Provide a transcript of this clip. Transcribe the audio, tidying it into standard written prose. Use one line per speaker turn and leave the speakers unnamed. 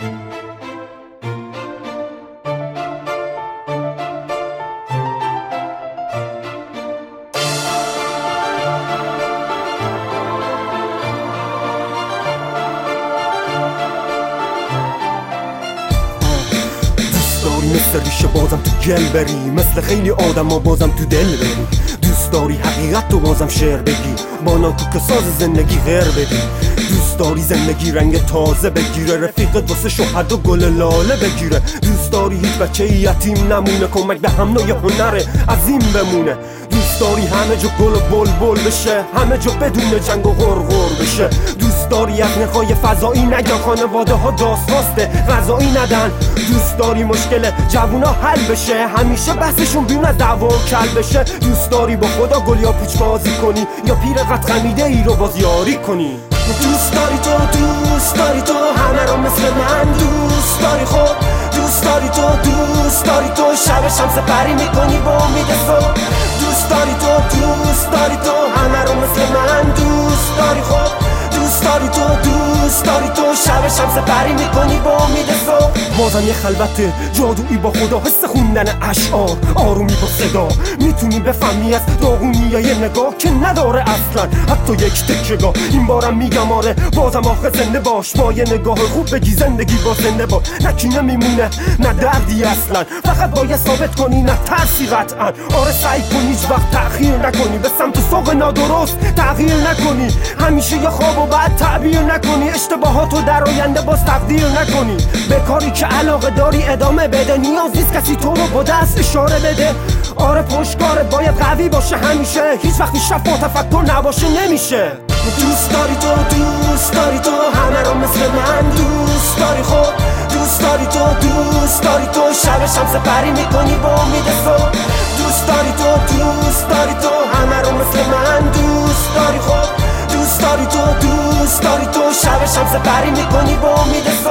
مثل ریشه بازم تو گل بری، مثل خیلی آدم ها بازم تو دل بری. دوست داری حقیقت تو بازم شعر بگی، با ناکوک ساز زندگی غیر بدی. دوست داری زندگی رنگ تازه بگیره، رفیقت واسه شوهر و گل لاله بگیره. دوست داری هیچ بچه یتیم نمونه، کمک به هم نوع هنر عظیم بمونه. دوست داری همه جا گل و بلبل بشه، همه جا بدون جنگ و غرغر بشه. دوست داری از نخای فضایی نگن، خانواده ها داستاست غذایی ندن. دوست داری مشکل جوونا حل بشه، همیشه بحثشون بیون از دعوا و کل بشه. دوست داری با خدا گل یا پوچ بازی کنی، یا پیر قد خمیده ای رو بازیاری کنی. دوست داری تو همه رو مثل من دوست داری. خب دوست داری تو شب شمس پری میکنی با امید صبح. دوست داری تو همه رو مثل من دوست داری. خب دوست داری تو شب شمس پری میکنی با امید صبح. بازم یه خلوت جادویی با خدا، حس خوندن اشعار، آرومی با صدا. میتونی بفهمی از داغونی یه نگاه که نداره اصلا حتی یک تکیه‌گاه. این بارم میگم آره بازم آخه زنده باش، با یه نگاه خوب بگی زندگی با زنده باش. نه کینه میمونه نه دردی اصلا، فقط باید ثابت کنی نه ترسی قطعا. آره سعی کن هیچ وقت تأخیر نکنی، به سمت سوق نادرست تغییر نکنی. همیشه یه خواب و بعد تعبیر نکنی، اشتباهاتو در آینده باز تقدیر نکنی. به کاری که علاقه داری ادامه بده، نیاز نیست کسی تو رو با دست اشاره بده. آره پشتکارت باید قوی باشه همیشه، هیچ وقت شف و تفکر نباشه نمیشه. دوست داری تو همه رو مثل من دوست داری. خب دوست داری تو شب شمس پری میکنی با امید صبح. دوست داری تو همه رو مثل من دوست داری. خب دوست داری تو شب شمس پری میکنی با امید صبح.